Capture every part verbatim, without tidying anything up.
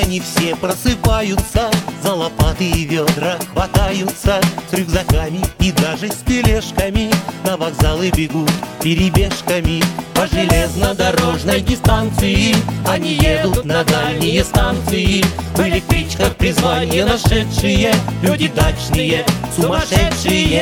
Они все просыпаются, за лопаты и ведра хватаются, с рюкзаками и даже с тележками на вокзалы бегут перебежками. По железнодорожной дистанции они едут на дальние станции. В электричках призвание нашедшие люди дачные, сумасшедшие.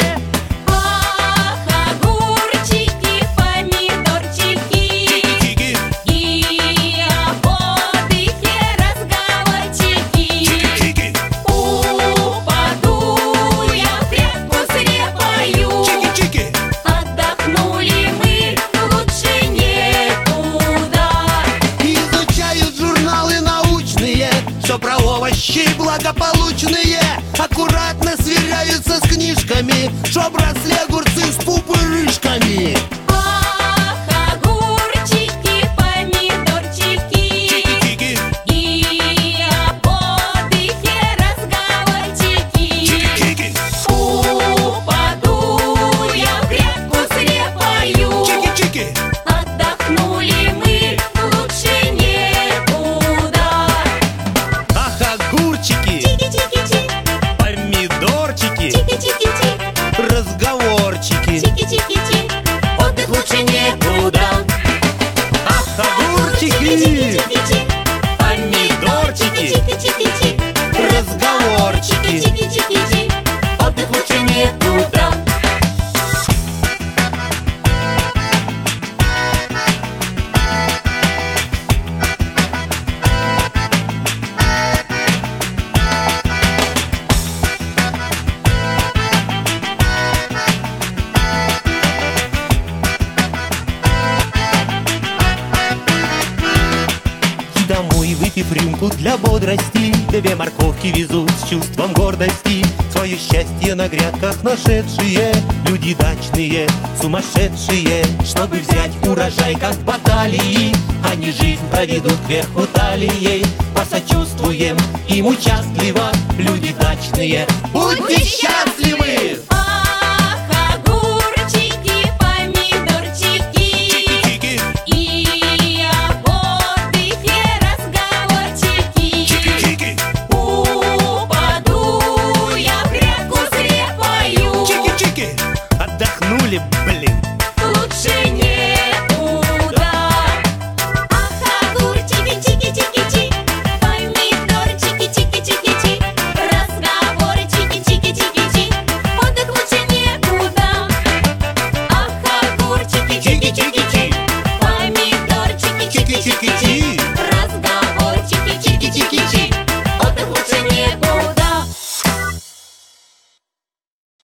Все про овощи благополучные, аккуратно сверяются с книжками, чтоб росли огурцы с пупырышками. Ах, огурчики, помидорчики, Чики-чики. И об отдыхе разговорчики. Чики-чики. Упаду я в грядку слепою. Чики-чики. Отдохнули мы, лучше некуда. Ах, огурчики, Чики-чики-чи, помидорчики, чики-чики-чи, разговорчики. чики-чики-чи, отдых лучше некуда. Ах, огурчики, Чики-чики-чи, помидорчики, чики-чики-чи, разговорчики. чики-чики-чи, отдых лучше некуда. Домой, выпив рюмку для бодрости, две морковки везут с чувством гордости. Свое счастье на грядках нашедшие люди дачные, сумасшедшие. Чтобы взять урожай, как в баталии, они жизнь проведут кверху талией. Посочувствуем им участливо, люди дачные, будьте счастливы! А